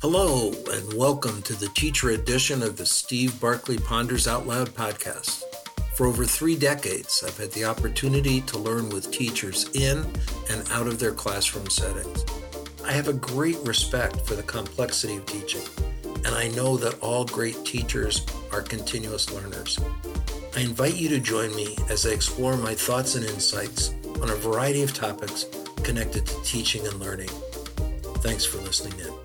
Hello, and welcome to the teacher edition of the Steve Barkley Ponders Out Loud podcast. For over 3 decades, I've had the opportunity to learn with teachers in and out of their classroom settings. I have a great respect for the complexity of teaching, and I know that all great teachers are continuous learners. I invite you to join me as I explore my thoughts and insights on a variety of topics connected to teaching and learning. Thanks for listening in.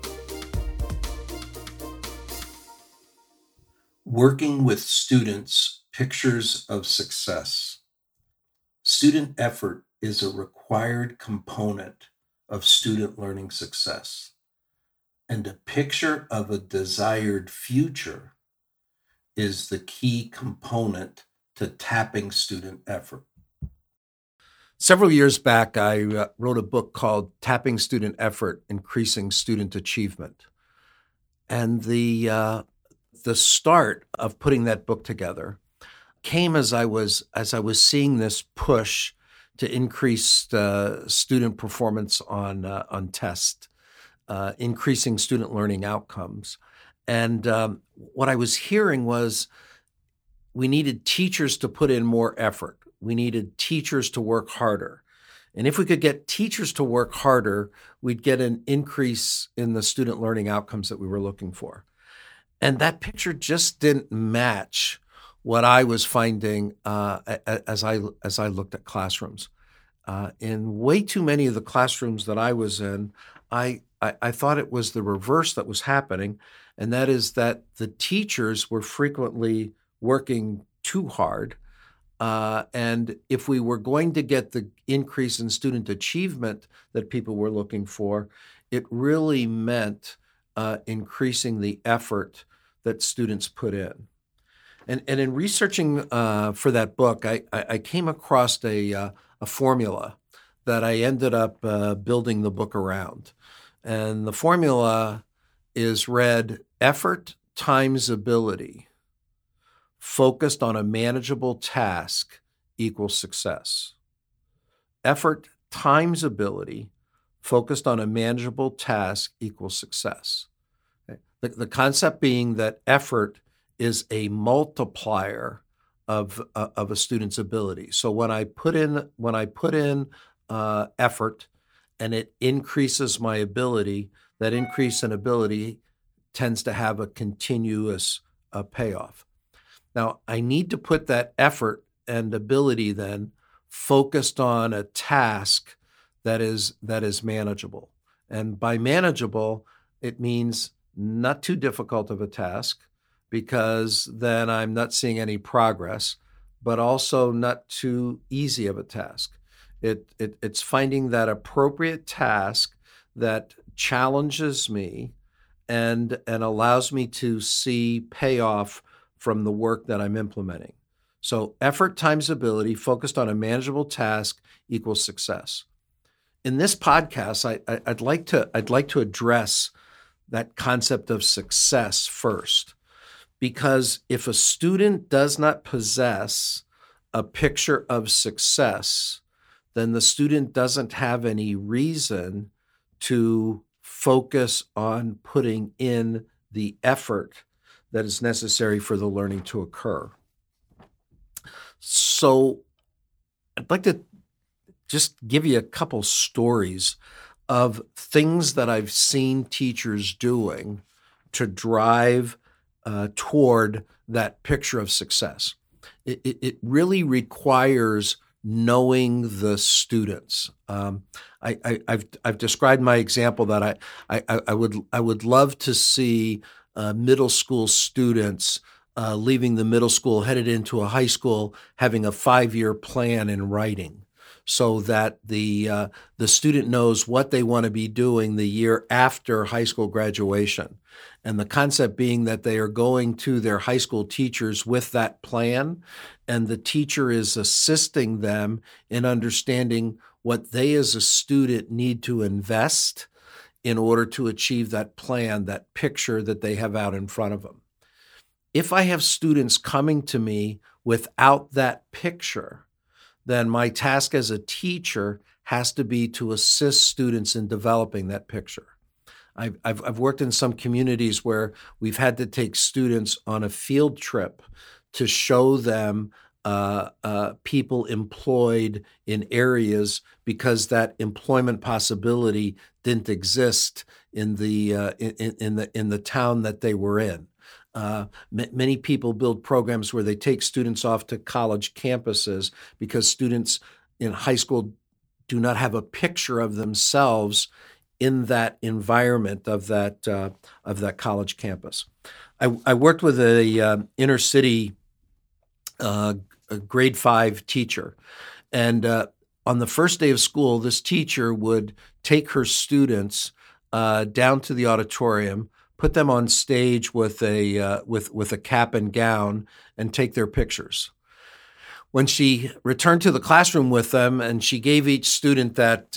Working with students, pictures of success. Student effort is a required component of student learning success, and a picture of a desired future is the key component to tapping student effort. Several years back, I wrote a book called Tapping Student Effort, Increasing Student Achievement. And the start of putting that book together came as I was seeing this push to increase student performance on tests, increasing student learning outcomes. And what I was hearing was we needed teachers to put in more effort. We needed teachers to work harder. And if we could get teachers to work harder, we'd get an increase in the student learning outcomes that we were looking for. And that picture just didn't match what I was finding as I looked at classrooms. In way too many of the classrooms that I was in, I thought it was the reverse that was happening, and that is that the teachers were frequently working too hard. And if we were going to get the increase in student achievement that people were looking for, it really meant increasing the effort that students put in. And in researching for that book, I came across a formula that I ended up building the book around. And the formula is read: effort times ability focused on a manageable task equals success. Effort times ability focused on a manageable task equals success. The concept being that effort is a multiplier of a student's ability. So when I put in effort and it increases my ability, that increase in ability tends to have a continuous payoff. Now, I need to put that effort and ability then focused on a task that is manageable. And by manageable, it means not too difficult of a task, because then I'm not seeing any progress, but also not too easy of a task. It's finding that appropriate task that challenges me and allows me to see payoff from the work that I'm implementing. So effort times ability focused on a manageable task equals success. In this podcast, I'd like to address that concept of success first, because if a student does not possess a picture of success, then the student doesn't have any reason to focus on putting in the effort that is necessary for the learning to occur. So I'd like to just give you a couple stories of things that I've seen teachers doing to drive toward that picture of success. It really requires knowing the students. I've described my example that I would love to see middle school students leaving the middle school, headed into a high school, having a 5-year plan in writing, so that the student knows what they want to be doing the year after high school graduation. And the concept being that they are going to their high school teachers with that plan, and the teacher is assisting them in understanding what they as a student need to invest in order to achieve that plan, that picture that they have out in front of them. If I have students coming to me without that picture, then my task as a teacher has to be to assist students in developing that picture. I've worked in some communities where we've had to take students on a field trip to show them people employed in areas because that employment possibility didn't exist in the town that they were in. Many people build programs where they take students off to college campuses because students in high school do not have a picture of themselves in that environment of that college campus. I worked with a inner city a grade 5 teacher, and on the first day of school, this teacher would take her students down to the auditorium, put them on stage with a cap and gown, and take their pictures. When she returned to the classroom with them, and she gave each student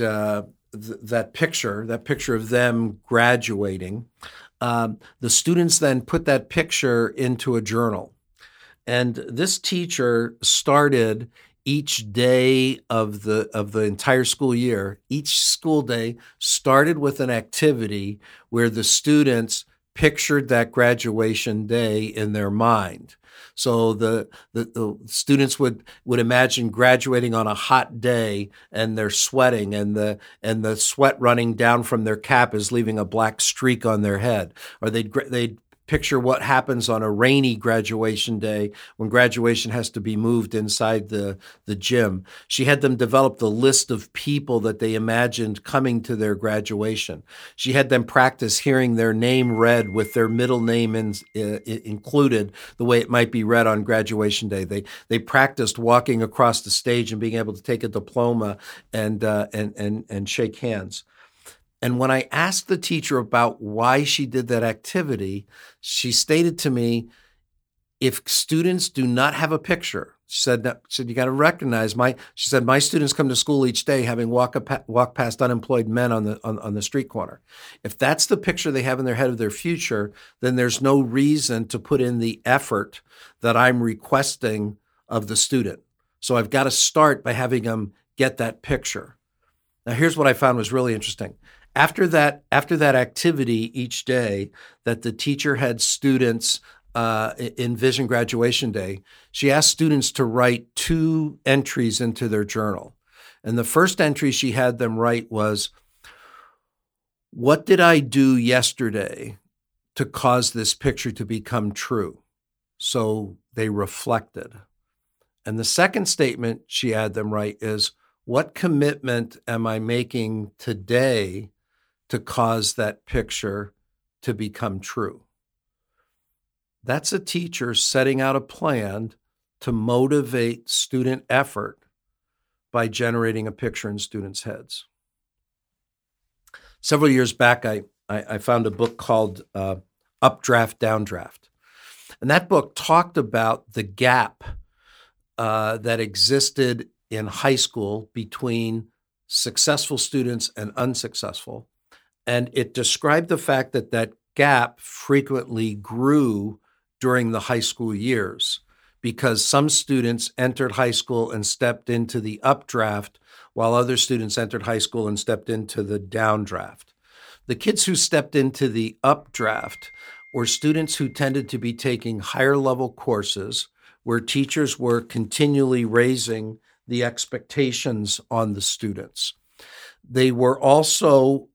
that picture of them graduating, the students then put that picture into a journal. And this teacher started each day of the entire school year. Each school day started with an activity where the students pictured that graduation day in their mind. So the students would imagine graduating on a hot day, and they're sweating, and the sweat running down from their cap is leaving a black streak on their head. Or they'd picture what happens on a rainy graduation day when graduation has to be moved inside the gym. She had them develop the list of people that they imagined coming to their graduation. She had them practice hearing their name read with their middle name included, the way it might be read on graduation day. They practiced walking across the stage and being able to take a diploma and shake hands. And when I asked the teacher about why she did that activity, she stated to me, if students do not have a picture, she said you got to recognize my students come to school each day having walk past unemployed men on the street corner. If that's the picture they have in their head of their future, then there's no reason to put in the effort that I'm requesting of the student. So I've got to start by having them get that picture. Now, here's what I found was really interesting. After that activity each day that the teacher had students envision graduation day, she asked students to write 2 entries into their journal. And the first entry she had them write was, what did I do yesterday to cause this picture to become true? So they reflected. And the second statement she had them write is, what commitment am I making today to cause that picture to become true? That's a teacher setting out a plan to motivate student effort by generating a picture in students' heads. Several years back, I found a book called Updraft, Downdraft. And that book talked about the gap that existed in high school between successful students and unsuccessful. And it described the fact that that gap frequently grew during the high school years because some students entered high school and stepped into the updraft while other students entered high school and stepped into the downdraft. The kids who stepped into the updraft were students who tended to be taking higher level courses where teachers were continually raising the expectations on the students. They were also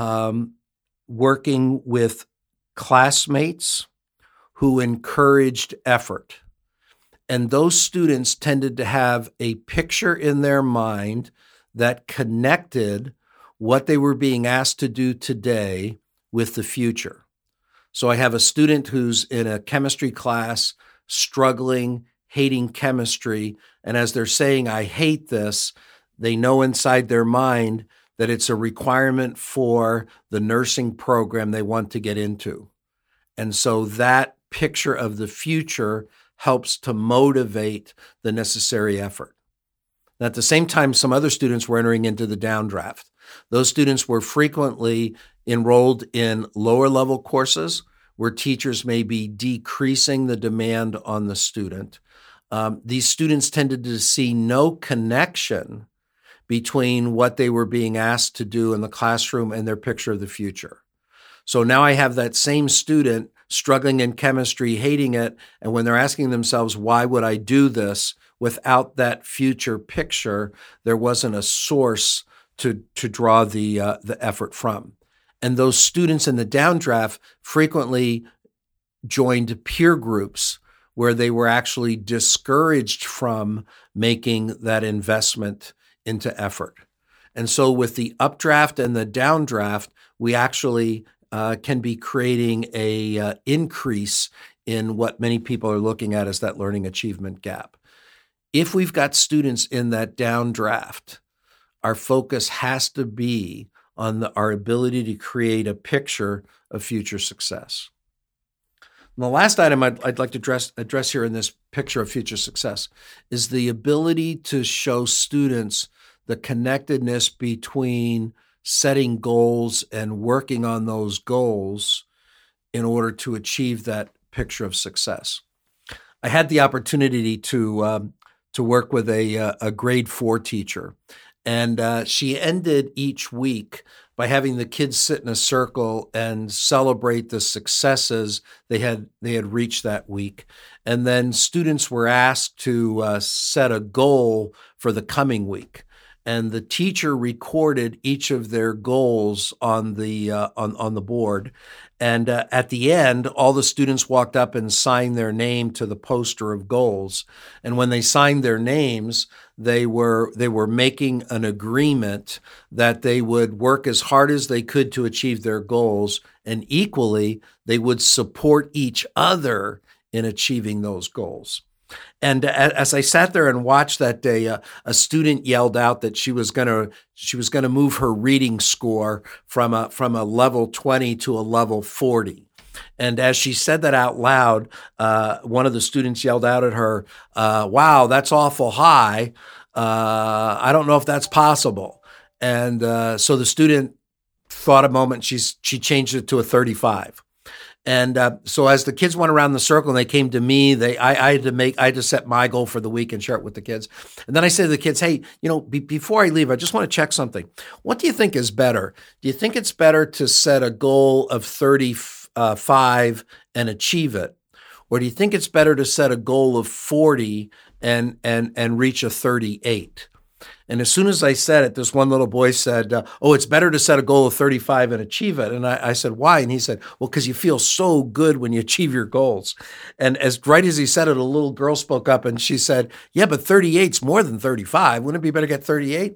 working with classmates who encouraged effort. And those students tended to have a picture in their mind that connected what they were being asked to do today with the future. So I have a student who's in a chemistry class, struggling, hating chemistry, and as they're saying, I hate this, they know inside their mind that it's a requirement for the nursing program they want to get into. And so that picture of the future helps to motivate the necessary effort. And at the same time, some other students were entering into the downdraft. Those students were frequently enrolled in lower level courses where teachers may be decreasing the demand on the student. These students tended to see no connection between what they were being asked to do in the classroom and their picture of the future. So now I have that same student struggling in chemistry, hating it, and when they're asking themselves, why would I do this? Without that future picture, there wasn't a source to draw the effort from. And those students in the downdraft frequently joined peer groups where they were actually discouraged from making that investment into effort. And so with the updraft and the downdraft, we actually can be creating a increase in what many people are looking at as that learning achievement gap. If we've got students in that downdraft, our focus has to be on our ability to create a picture of future success. And the last item I'd like to address here in this picture of future success is the ability to show students the connectedness between setting goals and working on those goals in order to achieve that picture of success. I had the opportunity to work with a grade 4 teacher, and she ended each week by having the kids sit in a circle and celebrate the successes they had reached that week. And then students were asked to set a goal for the coming week. And the teacher recorded each of their goals on the board. And at the end, all the students walked up and signed their name to the poster of goals. And when they signed their names, they were making an agreement that they would work as hard as they could to achieve their goals, and equally, they would support each other in achieving those goals. And as I sat there and watched that day, a student yelled out that she was going to move her reading score from a level 20 to a level 40. And as she said that out loud, one of the students yelled out at her, "Wow, that's awful high. I don't know if that's possible." And so the student thought a moment. She changed it to a 35. And so as the kids went around the circle and they came to me, I had to set my goal for the week and share it with the kids. And then I said to the kids, "Hey, before I leave, I just want to check something. What do you think is better? Do you think it's better to set a goal of 35 and achieve it? Or do you think it's better to set a goal of 40 and reach a 38? And as soon as I said it, this one little boy said, "Oh, it's better to set a goal of 35 and achieve it." And I said, "Why?" And he said, "Well, because you feel so good when you achieve your goals." And right as he said it, a little girl spoke up and she said, "Yeah, but 38's more than 35. Wouldn't it be better to get 38?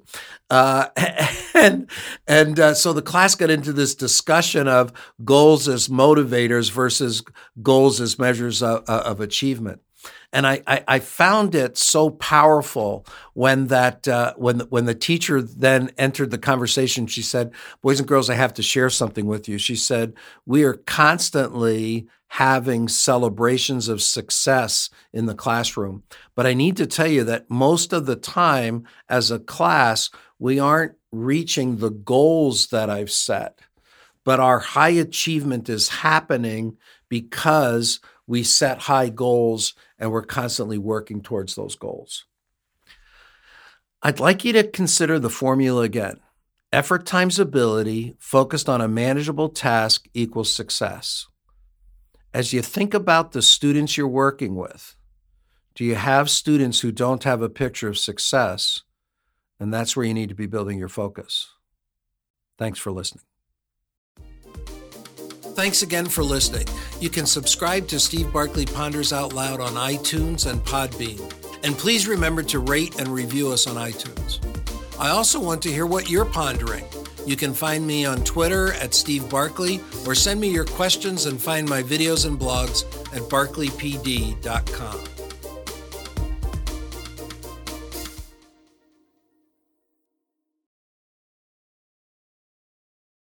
So the class got into this discussion of goals as motivators versus goals as measures of achievement. And I found it so powerful when the teacher then entered the conversation. She said, "Boys and girls, I have to share something with you." She said, "We are constantly having celebrations of success in the classroom, but I need to tell you that most of the time as a class, we aren't reaching the goals that I've set, but our high achievement is happening because we set high goals and we're constantly working towards those goals." I'd like you to consider the formula again. Effort times ability focused on a manageable task equals success. As you think about the students you're working with, do you have students who don't have a picture of success? And that's where you need to be building your focus. Thanks for listening. Thanks again for listening. You can subscribe to Steve Barkley Ponders Out Loud on iTunes and Podbean. And please remember to rate and review us on iTunes. I also want to hear what you're pondering. You can find me on Twitter at Steve Barkley, or send me your questions and find my videos and blogs at barkleypd.com.